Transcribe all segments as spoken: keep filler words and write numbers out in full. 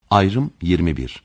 Ayrım yirmi bir.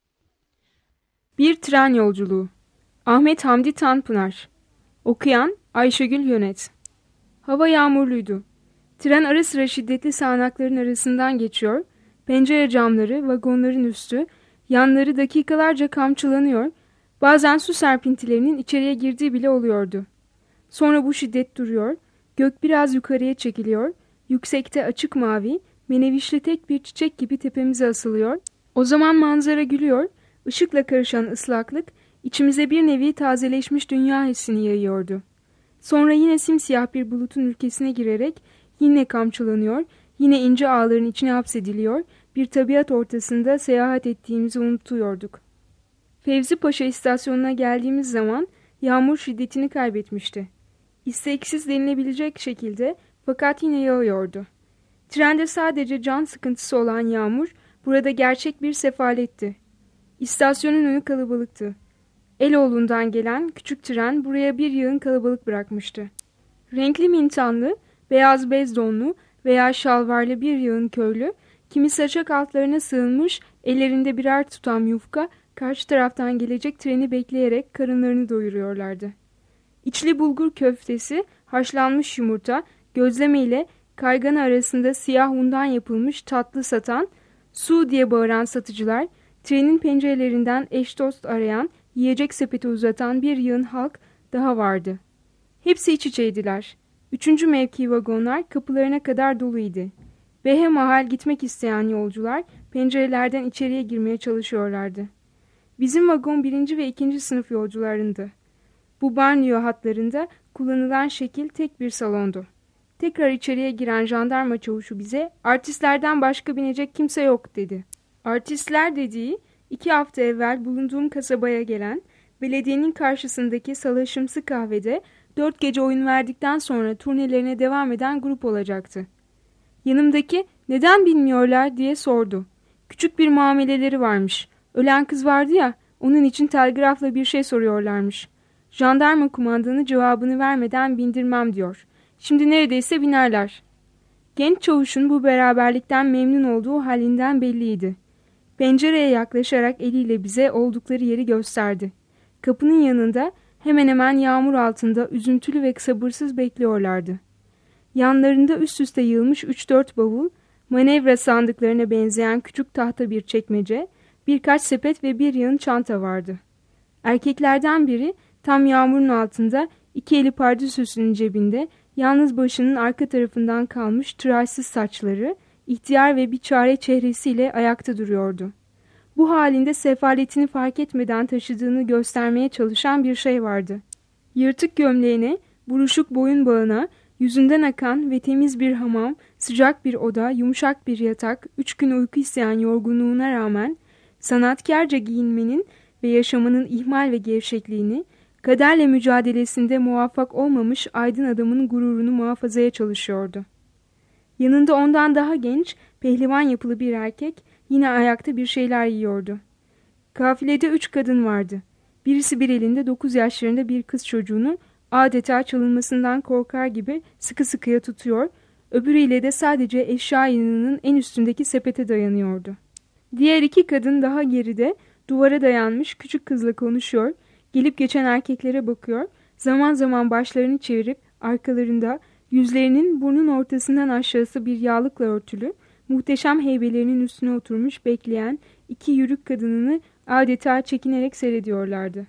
Bir tren yolculuğu. Ahmet Hamdi Tanpınar. Okuyan Ayşegül Yönet. Hava yağmurluydu. Tren ara sıra şiddetli sağanakların arasından geçiyor, pencere camları, vagonların üstü, yanları dakikalarca kamçılanıyor, bazen su serpintilerinin içeriye girdiği bile oluyordu. Sonra bu şiddet duruyor, gök biraz yukarıya çekiliyor, yüksekte açık mavi, menevişli tek bir çiçek gibi tepemize asılıyor. O zaman manzara gülüyor, ışıkla karışan ıslaklık içimize bir nevi tazeleşmiş dünya hissini yayıyordu. Sonra yine simsiyah bir bulutun ülkesine girerek yine kamçılanıyor, yine ince ağların içine hapsediliyor, bir tabiat ortasında seyahat ettiğimizi unutuyorduk. Fevzi Paşa istasyonuna geldiğimiz zaman yağmur şiddetini kaybetmişti. İsteksiz denilebilecek şekilde fakat yine yağıyordu. Trende sadece can sıkıntısı olan yağmur burada gerçek bir sefaletti. İstasyonun önü kalabalıktı. Eloğlu'ndan gelen küçük tren buraya bir yığın kalabalık bırakmıştı. Renkli mintanlı, beyaz bez donlu veya şalvarlı bir yığın köylü, kimi saçak altlarına sığınmış, ellerinde birer tutam yufka, karşı taraftan gelecek treni bekleyerek karınlarını doyuruyorlardı. İçli bulgur köftesi, haşlanmış yumurta, gözleme ile kaygana arasında siyah undan yapılmış tatlı satan, su diye bağıran satıcılar, trenin pencerelerinden eş dost arayan, yiyecek sepeti uzatan bir yığın halk daha vardı. Hepsi iç içeydiler. Üçüncü mevki vagonlar kapılarına kadar doluydu. Behemahal gitmek isteyen yolcular pencerelerden içeriye girmeye çalışıyorlardı. Bizim vagon birinci ve ikinci sınıf yolcularındı. Bu banliyö hatlarında kullanılan şekil tek bir salondu. Tekrar içeriye giren jandarma çavuşu bize artistlerden başka binecek kimse yok dedi. Artistler dediği iki hafta evvel bulunduğum kasabaya gelen belediyenin karşısındaki salaşımsı kahvede dört gece oyun verdikten sonra turnelerine devam eden grup olacaktı. Yanımdaki neden bilmiyorlar diye sordu. Küçük bir muameleleri varmış. Ölen kız vardı ya, onun için telgrafla bir şey soruyorlarmış. Jandarma kumandanı cevabını vermeden bindirmem diyor. Şimdi neredeyse binerler. Genç çavuşun bu beraberlikten memnun olduğu halinden belliydi. Pencereye yaklaşarak eliyle bize oldukları yeri gösterdi. Kapının yanında hemen hemen yağmur altında üzüntülü ve sabırsız bekliyorlardı. Yanlarında üst üste yığılmış üç dört bavul, manevra sandıklarına benzeyen küçük tahta bir çekmece, birkaç sepet ve bir yığın çanta vardı. Erkeklerden biri tam yağmurun altında iki eli pardösüsünün cebinde, yalnız başının arka tarafından kalmış tıraşsız saçları, ihtiyar ve bir çare çehresiyle ayakta duruyordu. Bu halinde sefaletini fark etmeden taşıdığını göstermeye çalışan bir şey vardı. Yırtık gömleğine, buruşuk boyun bağına, yüzünden akan ve temiz bir hamam, sıcak bir oda, yumuşak bir yatak, üç gün uyku isteyen yorgunluğuna rağmen, sanatkarca giyinmenin ve yaşamanın ihmal ve gevşekliğini, kaderle mücadelesinde muvaffak olmamış aydın adamın gururunu muhafazaya çalışıyordu. Yanında ondan daha genç, pehlivan yapılı bir erkek yine ayakta bir şeyler yiyordu. Kafilede üç kadın vardı. Birisi bir elinde dokuz yaşlarında bir kız çocuğunu adeta çalınmasından korkar gibi sıkı sıkıya tutuyor, öbürüyle de sadece eşya yığınının en üstündeki sepete dayanıyordu. Diğer iki kadın daha geride duvara dayanmış küçük kızla konuşuyor, gelip geçen erkeklere bakıyor, zaman zaman başlarını çevirip arkalarında yüzlerinin burnun ortasından aşağısı bir yağlıkla örtülü, muhteşem heybelerinin üstüne oturmuş bekleyen iki yürük kadınını adeta çekinerek seyrediyorlardı.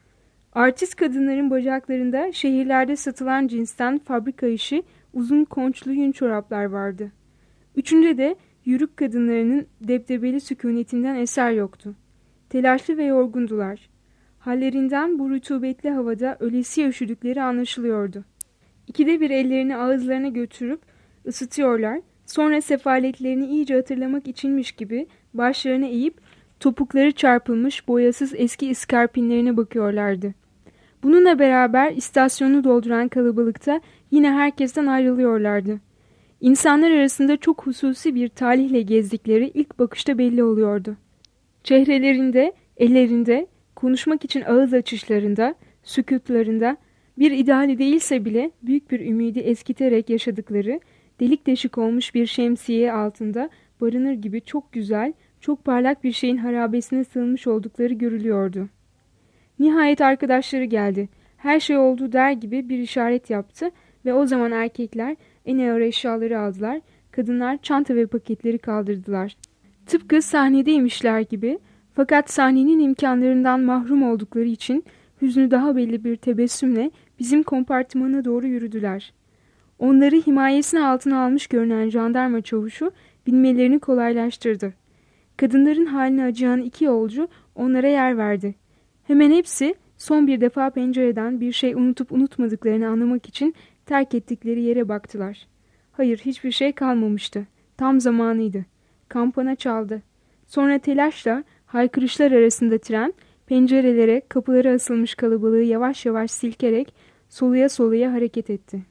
Artist kadınların bacaklarında şehirlerde satılan cinsten fabrika işi uzun konçlu yün çoraplar vardı. Üçünde de yürük kadınlarının debdebeli sükunetinden eser yoktu. Telaşlı ve yorgundular. Hallerinden bu rutubetli havada ölesiye üşüdükleri anlaşılıyordu. İkide bir ellerini ağızlarına götürüp ısıtıyorlar, sonra sefaletlerini iyice hatırlamak içinmiş gibi başlarını eğip topukları çarpılmış boyasız eski iskarpinlerine bakıyorlardı. Bununla beraber istasyonu dolduran kalabalıkta yine herkesten ayrılıyorlardı. İnsanlar arasında çok hususi bir talihle gezdikleri ilk bakışta belli oluyordu. Çehrelerinde, ellerinde, konuşmak için ağız açışlarında, sükûtlarında bir ideali değilse bile büyük bir ümidi eskiterek yaşadıkları, delik deşik olmuş bir şemsiye altında barınır gibi çok güzel, çok parlak bir şeyin harabesine sığınmış oldukları görülüyordu. Nihayet arkadaşları geldi. Her şey oldu der gibi bir işaret yaptı ve o zaman erkekler en ağır eşyaları aldılar, kadınlar çanta ve paketleri kaldırdılar. Tıpkı sahnedeymişler gibi, fakat sahnenin imkanlarından mahrum oldukları için hüznü daha belli bir tebessümle bizim kompartımana doğru yürüdüler. Onları himayesine altına almış görünen jandarma çavuşu binmelerini kolaylaştırdı. Kadınların haline acıyan iki yolcu onlara yer verdi. Hemen hepsi son bir defa pencereden bir şey unutup unutmadıklarını anlamak için terk ettikleri yere baktılar. Hayır, hiçbir şey kalmamıştı. Tam zamanıydı. Kampana çaldı. Sonra telaşla haykırışlar arasında tren pencerelere, kapılara asılmış kalabalığı yavaş yavaş silkerek soluya soluya hareket etti.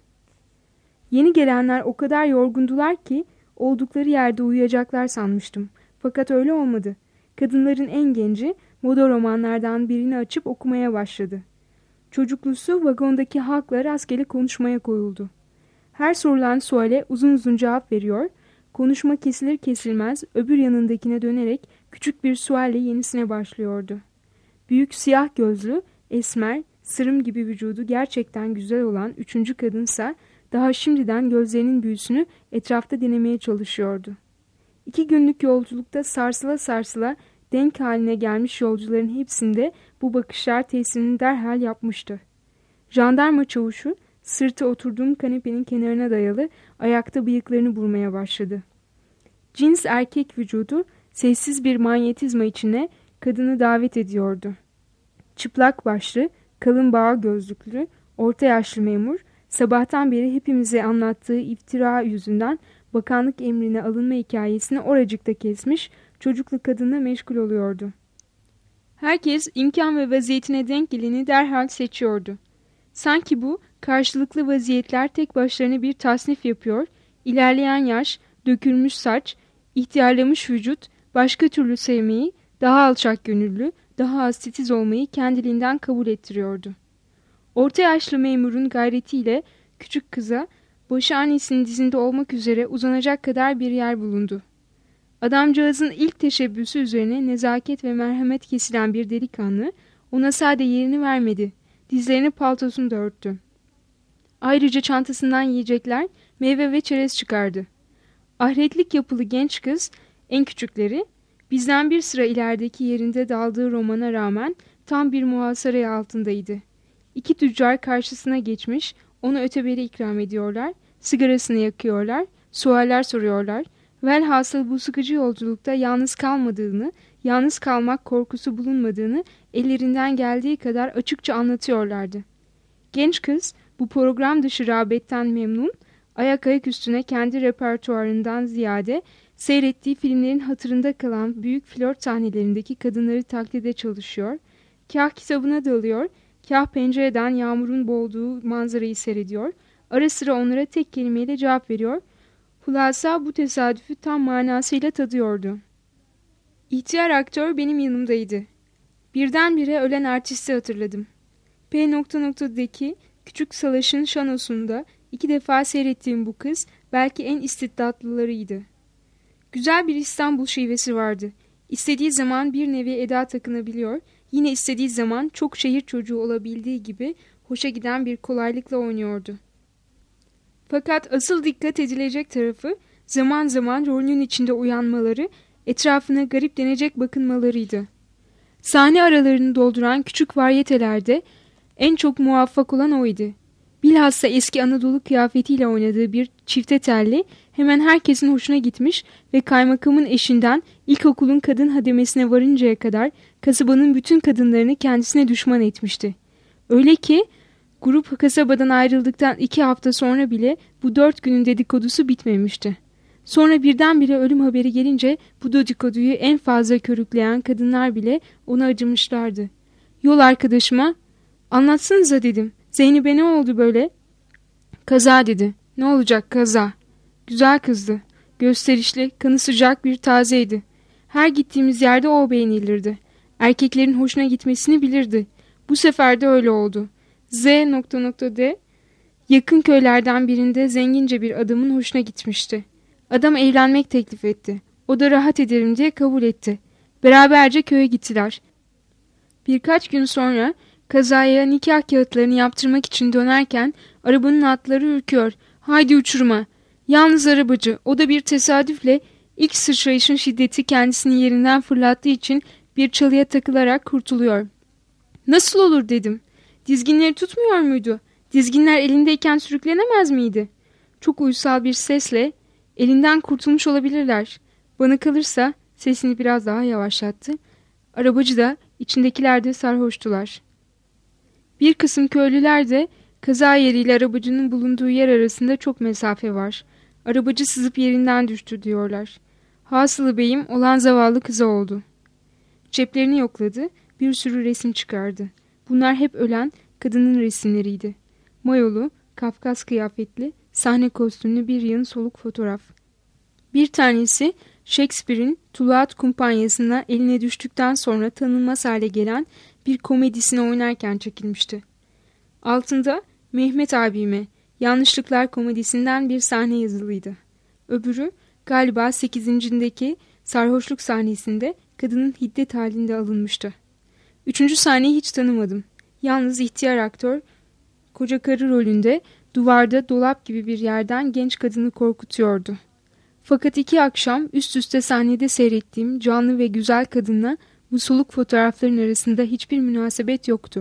Yeni gelenler o kadar yorgundular ki oldukları yerde uyuyacaklar sanmıştım. Fakat öyle olmadı. Kadınların en genci moda romanlardan birini açıp okumaya başladı. Çocuklusu vagondaki halkla rastgele konuşmaya koyuldu. Her sorulan suale uzun uzun cevap veriyor, konuşma kesilir kesilmez öbür yanındakine dönerek küçük bir sualle yenisine başlıyordu. Büyük siyah gözlü, esmer, sırım gibi vücudu gerçekten güzel olan üçüncü kadınsa daha şimdiden gözlerinin büyüsünü etrafta denemeye çalışıyordu. İki günlük yolculukta sarsıla sarsıla denk haline gelmiş yolcuların hepsinde bu bakışlar tesirini derhal yapmıştı. Jandarma çavuşu sırtı oturduğum kanepenin kenarına dayalı ayakta bıyıklarını burmaya başladı. Cins erkek vücudu sessiz bir manyetizma içine kadını davet ediyordu. Çıplak başlı, kalın bağ gözlüklü, orta yaşlı memur, sabahtan beri hepimize anlattığı iftira yüzünden bakanlık emrine alınma hikayesini oracıkta kesmiş, çocuklu kadınla meşgul oluyordu. Herkes imkan ve vaziyetine denk geleni derhal seçiyordu. Sanki bu karşılıklı vaziyetler tek başlarına bir tasnif yapıyor, ilerleyen yaş, dökülmüş saç, ihtiyarlamış vücut, başka türlü sevmeyi, daha alçak gönüllü, daha az titiz olmayı kendiliğinden kabul ettiriyordu. Orta yaşlı memurun gayretiyle küçük kıza, başı annesinin dizinde olmak üzere uzanacak kadar bir yer bulundu. Adamcağızın ilk teşebbüsü üzerine nezaket ve merhamet kesilen bir delikanlı ona sade yerini vermedi, dizlerini paltosunu da örttü. Ayrıca çantasından yiyecekler, meyve ve çerez çıkardı. Ahretlik yapılı genç kız, en küçükleri, bizden bir sıra ilerideki yerinde daldığı romana rağmen tam bir muhasara altındaydı. İki tüccar karşısına geçmiş, onu öteberi ikram ediyorlar, sigarasını yakıyorlar, sualler soruyorlar. Velhasıl bu sıkıcı yolculukta yalnız kalmadığını, yalnız kalmak korkusu bulunmadığını ellerinden geldiği kadar açıkça anlatıyorlardı. Genç kız bu program dışı rağbetten memnun, ayak ayak üstüne kendi repertuarından ziyade seyrettiği filmlerin hatırında kalan büyük flört sahnelerindeki kadınları taklide çalışıyor, kah kitabına dalıyor, kah pencereden yağmurun boğduğu manzarayı seyrediyor, ara sıra onlara tek kelimeyle cevap veriyor. Hulasa bu tesadüfü tam manasıyla tadıyordu. İhtiyar aktör benim yanımdaydı. Birdenbire ölen artisti hatırladım. P nokta noktadaki küçük salaşın şanosunda iki defa seyrettiğim bu kız belki en istiddatlılarıydı. Güzel bir İstanbul şivesi vardı. İstediği zaman bir nevi eda takınabiliyor, yine istediği zaman çok şehir çocuğu olabildiği gibi hoşa giden bir kolaylıkla oynuyordu. Fakat asıl dikkat edilecek tarafı zaman zaman rolünün içinde uyanmaları, etrafına garip denecek bakınmalarıydı. Sahne aralarını dolduran küçük varyetelerde en çok muvaffak olan oydu. Bilhassa eski Anadolu kıyafetiyle oynadığı bir çifte telli hemen herkesin hoşuna gitmiş ve kaymakamın eşinden ilkokulun kadın hademesine varıncaya kadar kasabanın bütün kadınlarını kendisine düşman etmişti. Öyle ki grup kasabadan ayrıldıktan iki hafta sonra bile bu dört günün dedikodusu bitmemişti. Sonra birdenbire ölüm haberi gelince bu dedikoduyu en fazla körükleyen kadınlar bile ona acımışlardı. Yol arkadaşıma "Anlatsanıza" dedim. "Zeynep'e ne oldu böyle?" "Kaza" dedi. "Ne olacak kaza?" Güzel kızdı. Gösterişli, kanı sıcak bir tazeydi. Her gittiğimiz yerde o beğenilirdi. Erkeklerin hoşuna gitmesini bilirdi. Bu sefer de öyle oldu. Z nokta nokta D yakın köylerden birinde zengince bir adamın hoşuna gitmişti. Adam evlenmek teklif etti. O da rahat ederim diye kabul etti. Beraberce köye gittiler. Birkaç gün sonra kazaya nikah kağıtlarını yaptırmak için dönerken arabanın atları ürküyor. Haydi uçuruma. Yalnız arabacı, o da bir tesadüfle ilk sıçrayışın şiddeti kendisini yerinden fırlattığı için bir çalıya takılarak kurtuluyor. Nasıl olur dedim. Dizginleri tutmuyor muydu? Dizginler elindeyken sürüklenemez miydi? Çok uysal bir sesle elinden kurtulmuş olabilirler. Bana kalırsa sesini biraz daha yavaşlattı. Arabacı da içindekiler de sarhoştular. Bir kısım köylüler de kaza yeriyle arabacının bulunduğu yer arasında çok mesafe var. Arabacı sızıp yerinden düştü diyorlar. Hasılı beyim olan zavallı kıza oldu. Ceplerini yokladı, bir sürü resim çıkardı. Bunlar hep ölen kadının resimleriydi. Mayolu, Kafkas kıyafetli, sahne kostümlü bir yığın soluk fotoğraf. Bir tanesi Shakespeare'in Tuluat Kumpanyası'na eline düştükten sonra tanınmaz hale gelen bir komedisini oynarken çekilmişti. Altında Mehmet abime Yanlışlıklar komedisinden bir sahne yazılıydı. Öbürü galiba sekizincindeki sarhoşluk sahnesinde kadının hiddet halinde alınmıştı. Üçüncü sahneyi hiç tanımadım. Yalnız ihtiyar aktör koca karı rolünde duvarda dolap gibi bir yerden genç kadını korkutuyordu. Fakat iki akşam üst üste sahnede seyrettiğim canlı ve güzel kadınla bu soluk fotoğrafların arasında hiçbir münasebet yoktu.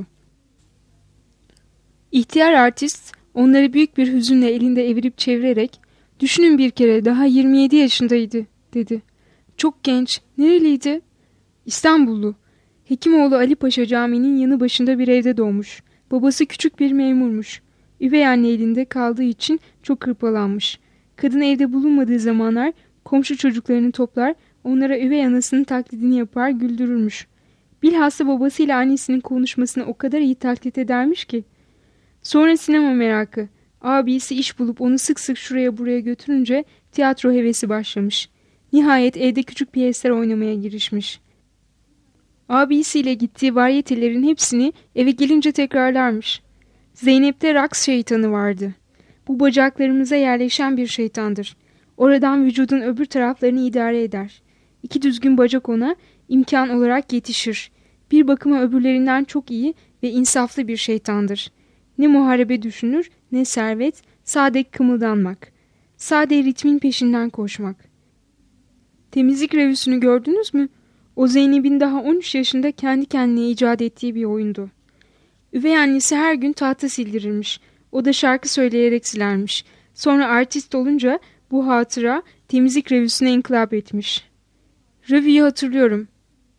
İhtiyar artist onları büyük bir hüzünle elinde evirip çevirerek "Düşünün bir kere, daha yirmi yedi yaşındaydı," dedi. "Çok genç. Nereliydi?" "İstanbullu. Hekimoğlu Ali Paşa Camii'nin yanı başında bir evde doğmuş. Babası küçük bir memurmuş. Üvey anne elinde kaldığı için çok hırpalanmış. Kadın evde bulunmadığı zamanlar komşu çocuklarını toplar, onlara üvey anasının taklidini yapar, güldürürmüş. Bilhassa babasıyla annesinin konuşmasını o kadar iyi taklit edermiş ki. Sonra sinema merakı. Abisi iş bulup onu sık sık şuraya buraya götürünce tiyatro hevesi başlamış. Nihayet evde küçük piyesler oynamaya girişmiş. Abisiyle gittiği varyetelerin hepsini eve gelince tekrarlarmış. Zeynep'te raks şeytanı vardı. Bu bacaklarımıza yerleşen bir şeytandır. Oradan vücudun öbür taraflarını idare eder. İki düzgün bacak ona imkan olarak yetişir. Bir bakıma öbürlerinden çok iyi ve insaflı bir şeytandır. Ne muharebe düşünür, ne servet, sade kımıldanmak. Sade ritmin peşinden koşmak. Temizlik revüsünü gördünüz mü? O Zeynep'in daha on üç yaşında kendi kendine icat ettiği bir oyundu. Üvey annesi her gün tahta sildirirmiş. O da şarkı söyleyerek silermiş. Sonra artist olunca bu hatıra temizlik revüsüne inkılap etmiş. Revüyü hatırlıyorum.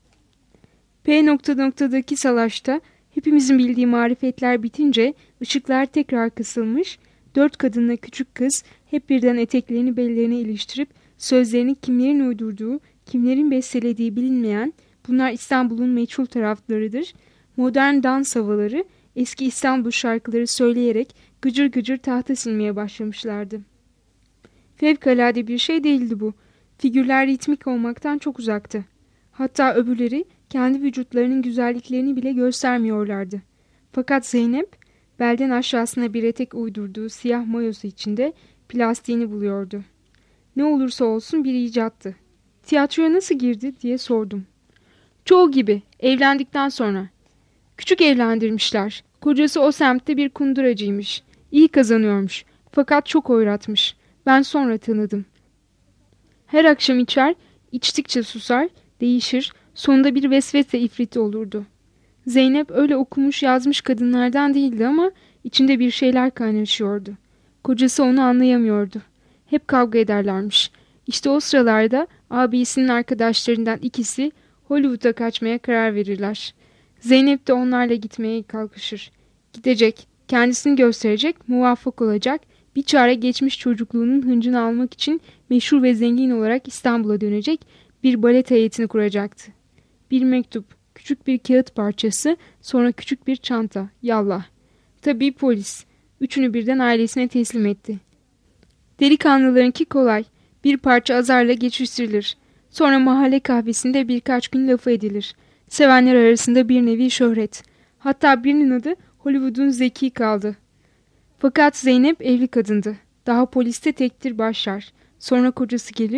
P nokta noktadaki salaşta hepimizin bildiği marifetler bitince ışıklar tekrar kısılmış, dört kadınla küçük kız hep birden eteklerini bellerine iliştirip sözlerini kimlerin uydurduğu, kimlerin bestelediği bilinmeyen, bunlar İstanbul'un meçhul taraflarıdır, modern dans havaları, eski İstanbul şarkıları söyleyerek gıcır gıcır tahta silmeye başlamışlardı. Fevkalade bir şey değildi bu. Figürler ritmik olmaktan çok uzaktı. Hatta öbürleri kendi vücutlarının güzelliklerini bile göstermiyorlardı. Fakat Zeynep, belden aşağısına bir etek uydurduğu siyah mayosu içinde plastiğini buluyordu. Ne olursa olsun bir icattı. Tiyatroya nasıl girdi diye sordum. Çoğu gibi, evlendikten sonra. Küçük evlendirmişler. Kocası o semtte bir kunduracıymış. İyi kazanıyormuş. Fakat çok oyratmış. Ben sonra tanıdım. Her akşam içer, içtikçe susar, değişir, sonunda bir vesvese ifriti olurdu. Zeynep öyle okumuş yazmış kadınlardan değildi ama içinde bir şeyler kaynaşıyordu. Kocası onu anlayamıyordu. Hep kavga ederlermiş. İşte o sıralarda abisinin arkadaşlarından ikisi Hollywood'a kaçmaya karar verirler. Zeynep de onlarla gitmeye kalkışır. Gidecek, kendisini gösterecek, muvaffak olacak, bir çare geçmiş çocukluğunun hıncını almak için meşhur ve zengin olarak İstanbul'a dönecek, bir balet heyetini kuracaktı. Bir mektup, küçük bir kağıt parçası, sonra küçük bir çanta, yallah. Tabii polis. Üçünü birden ailesine teslim etti. Delikanlılarınki kolay. Bir parça azarla geçiştirilir. Sonra mahalle kahvesinde birkaç gün lafı edilir. Sevenler arasında bir nevi şöhret. Hatta birinin adı Hollywood'un Zeki kaldı. Fakat Zeynep evli kadındı. Daha poliste tektir başlar. Sonra kocası gelir.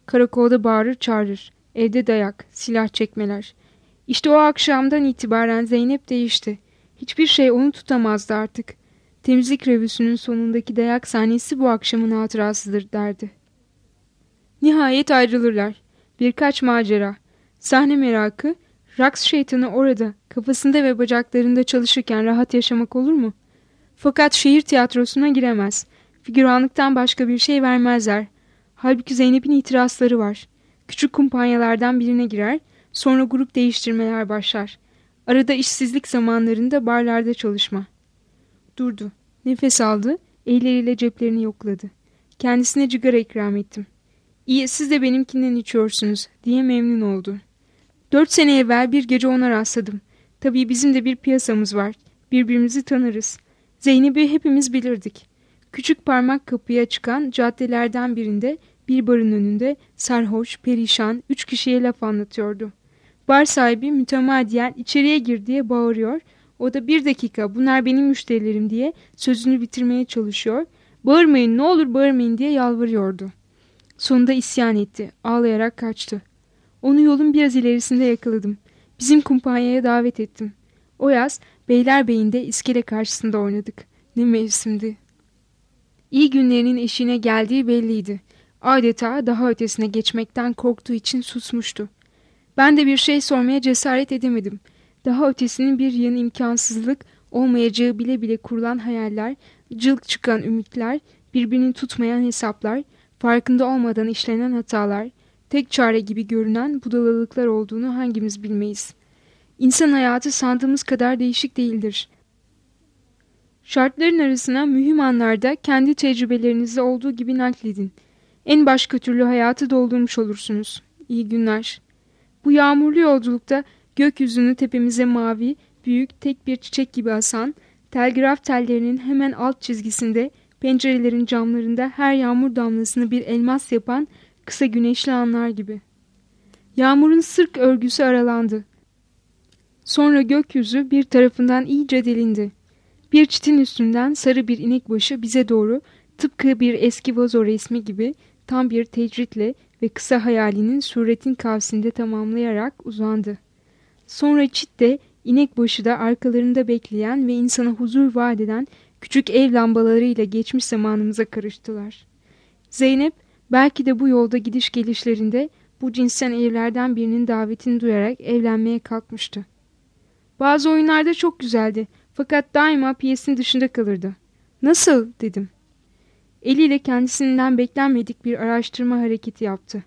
Karakolda bağırır çağırır. Evde dayak, silah çekmeler. İşte o akşamdan itibaren Zeynep değişti. Hiçbir şey onu tutamazdı artık. Temizlik revüsünün sonundaki dayak sahnesi bu akşamın hatırasıdır derdi. Nihayet ayrılırlar. Birkaç macera. Sahne merakı, raks şeytanı orada, kafasında ve bacaklarında çalışırken rahat yaşamak olur mu? Fakat şehir tiyatrosuna giremez. Figüranlıktan başka bir şey vermezler. Halbuki Zeynep'in itirazları var. Küçük kumpanyalardan birine girer, sonra grup değiştirmeler başlar. Arada işsizlik zamanlarında barlarda çalışma. Durdu, nefes aldı, elleriyle ceplerini yokladı. Kendisine cigara ikram ettim. İyi, siz de benimkinden içiyorsunuz diye memnun oldu. Dört sene evvel bir gece ona rastladım. Tabii bizim de bir piyasamız var. Birbirimizi tanırız. Zeynep'i hepimiz bilirdik. Küçük parmak kapıya çıkan caddelerden birinde bir barın önünde sarhoş, perişan üç kişiye laf anlatıyordu. Bar sahibi mütemadiyen içeriye gir diye bağırıyor. O da bir dakika bunlar benim müşterilerim diye sözünü bitirmeye çalışıyor. Bağırmayın ne olur bağırmayın diye yalvarıyordu. Sonunda isyan etti. Ağlayarak kaçtı. Onu yolun biraz ilerisinde yakaladım. Bizim kumpanyaya davet ettim. O yaz Beylerbeyi'nde iskele karşısında oynadık. Ne mevsimdi. İyi günlerinin eşiğine geldiği belliydi. Adeta daha ötesine geçmekten korktuğu için susmuştu. Ben de bir şey sormaya cesaret edemedim. Daha ötesinin bir yanı imkansızlık, olmayacağı bile bile kurulan hayaller, cılk çıkan ümitler, birbirini tutmayan hesaplar, farkında olmadan işlenen hatalar, tek çare gibi görünen budalalıklar olduğunu hangimiz bilmeyiz. İnsan hayatı sandığımız kadar değişik değildir. Şartların arasına mühim anlarda kendi tecrübelerinizi olduğu gibi nakledin. En başka türlü hayatı doldurmuş olursunuz. İyi günler. Bu yağmurlu yolculukta gökyüzünü tepemize mavi, büyük tek bir çiçek gibi asan, telgraf tellerinin hemen alt çizgisinde, pencerelerin camlarında her yağmur damlasını bir elmas yapan kısa güneşli anlar gibi. Yağmurun sırk örgüsü aralandı. Sonra gökyüzü bir tarafından iyice delindi. Bir çitin üstünden sarı bir inek başı bize doğru tıpkı bir eski vazo resmi gibi tam bir tecritle ve kısa hayalinin suretin kavsinde tamamlayarak uzandı. Sonra çit de inek başı da arkalarında bekleyen ve insana huzur vaat eden küçük ev lambalarıyla geçmiş zamanımıza karıştılar. Zeynep belki de bu yolda gidiş gelişlerinde bu cinsten evlerden birinin davetini duyarak evlenmeye kalkmıştı. Bazı oyunlarda çok güzeldi fakat daima piyesin dışında kalırdı. Nasıl dedim. Eliyle kendisinden beklenmedik bir araştırma hareketi yaptı.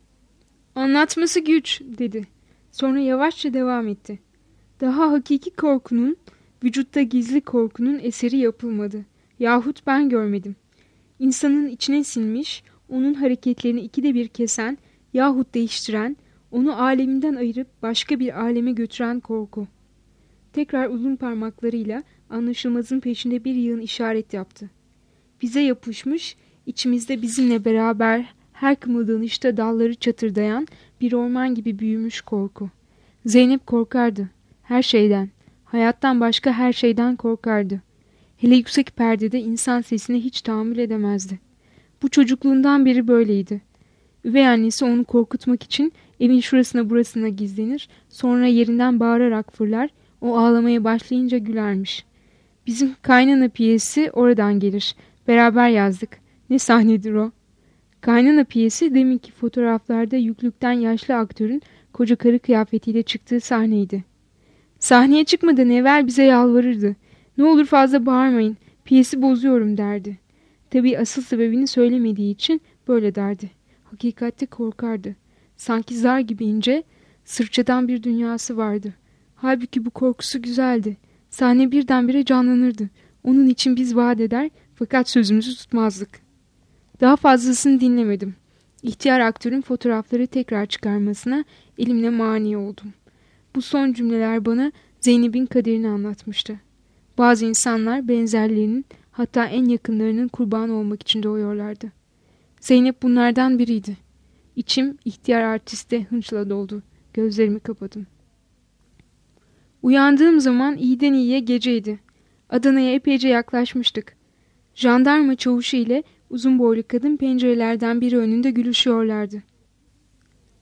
Anlatması güç dedi. Sonra yavaşça devam etti. Daha hakiki korkunun, vücutta gizli korkunun eseri yapılmadı. Yahut ben görmedim. İnsanın içine sinmiş, onun hareketlerini ikide bir kesen yahut değiştiren, onu aleminden ayırıp başka bir aleme götüren korku. Tekrar uzun parmaklarıyla anlaşılmazın peşinde bir yığın işaret yaptı. Bize yapışmış, içimizde bizimle beraber her kımıldanışta dalları çatırdayan bir orman gibi büyümüş korku. Zeynep korkardı. Her şeyden, hayattan başka her şeyden korkardı. Hele yüksek perdede insan sesine hiç tahammül edemezdi. Bu çocukluğundan beri böyleydi. Üvey annesi onu korkutmak için evin şurasına burasına gizlenir, sonra yerinden bağırarak fırlar, o ağlamaya başlayınca gülermiş. Bizim Kaynana piyesi oradan gelir. Beraber yazdık. Ne sahnedir o? Kaynana piyesi deminki fotoğraflarda yüklükten yaşlı aktörün koca karı kıyafetiyle çıktığı sahneydi. Sahneye çıkmadan evvel bize yalvarırdı. Ne olur fazla bağırmayın, piyesi bozuyorum derdi. Tabii asıl sebebini söylemediği için böyle derdi. Hakikatte korkardı. Sanki zar gibi ince, sırçadan bir dünyası vardı. Halbuki bu korkusu güzeldi. Sahne birdenbire canlanırdı. Onun için biz vaat eder fakat sözümüzü tutmazdık. Daha fazlasını dinlemedim. İhtiyar aktörün fotoğrafları tekrar çıkarmasına elimle mani oldum. Bu son cümleler bana Zeynep'in kaderini anlatmıştı. Bazı insanlar benzerlerinin, hatta en yakınlarının kurbanı olmak için doğuyorlardı. Zeynep bunlardan biriydi. İçim ihtiyar artiste hınçla doldu. Gözlerimi kapadım. Uyandığım zaman iyiden iyiye geceydi. Adana'ya epeyce yaklaşmıştık. Jandarma çavuşu ile uzun boylu kadın pencerelerden biri önünde gülüşüyorlardı.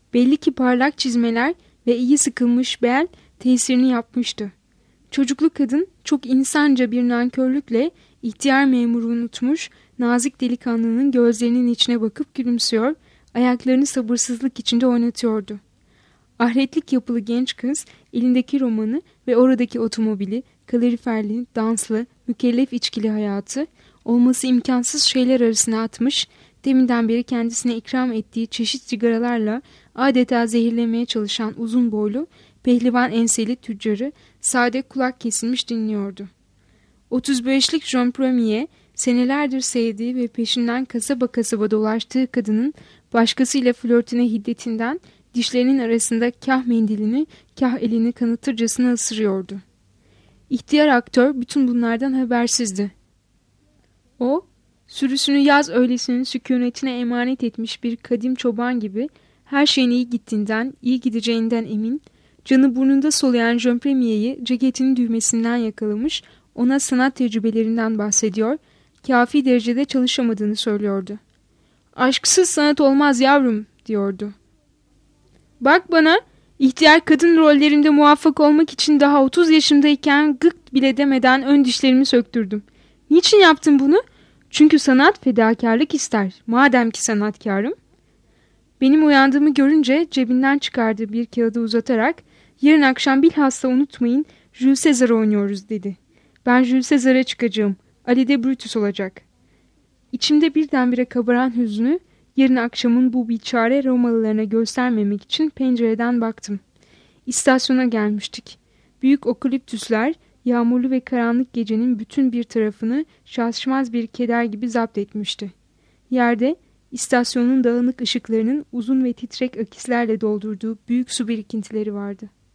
Belli ki parlak çizmeler ve iyi sıkılmış bel tesirini yapmıştı. Çocuklu kadın çok insanca bir nankörlükle ihtiyar memuru unutmuş, nazik delikanlının gözlerinin içine bakıp gülümsüyor, ayaklarını sabırsızlık içinde oynatıyordu. Ahretlik yapılı genç kız elindeki romanı ve oradaki otomobili, kaloriferli, danslı, mükellef içkili hayatı, olması imkansız şeyler arasına atmış, deminden beri kendisine ikram ettiği çeşit sigaralarla adeta zehirlemeye çalışan uzun boylu, pehlivan enseli tüccarı sade kulak kesilmiş dinliyordu. otuz beşlik Jean Premier, senelerdir sevdiği ve peşinden kasaba kasaba dolaştığı kadının başkasıyla flörtüne hiddetinden dişlerinin arasında kah mendilini, kah elini kanıtırcasına ısırıyordu. İhtiyar aktör bütün bunlardan habersizdi. O, sürüsünü yaz öğlesinin sükunetine emanet etmiş bir kadim çoban gibi her şeyin iyi gittiğinden, iyi gideceğinden emin, canı burnunda soluyan Jean Premier'i ceketinin düğmesinden yakalamış, ona sanat tecrübelerinden bahsediyor, kafi derecede çalışamadığını söylüyordu. "Aşksız sanat olmaz yavrum," diyordu. "Bak bana, ihtiyar kadın rollerinde muvaffak olmak için daha otuz yaşımdayken gık bile demeden ön dişlerimi söktürdüm. Niçin yaptım bunu? Çünkü sanat fedakarlık ister. Madem ki sanatkarım." Benim uyandığımı görünce cebinden çıkardığı bir kağıdı uzatarak "Yarın akşam bilhassa unutmayın Jules Caesar oynuyoruz," dedi. "Ben Jules Caesar'a çıkacağım. Ali de Brutus olacak." İçimde birdenbire kabaran hüznü yarın akşamın bu biçare Romalılarına göstermemek için pencereden baktım. İstasyona gelmiştik. Büyük okaliptüsler yağmurlu ve karanlık gecenin bütün bir tarafını şaşmaz bir keder gibi zapt etmişti. Yerde istasyonun dağınık ışıklarının uzun ve titrek akislerle doldurduğu büyük su birikintileri vardı.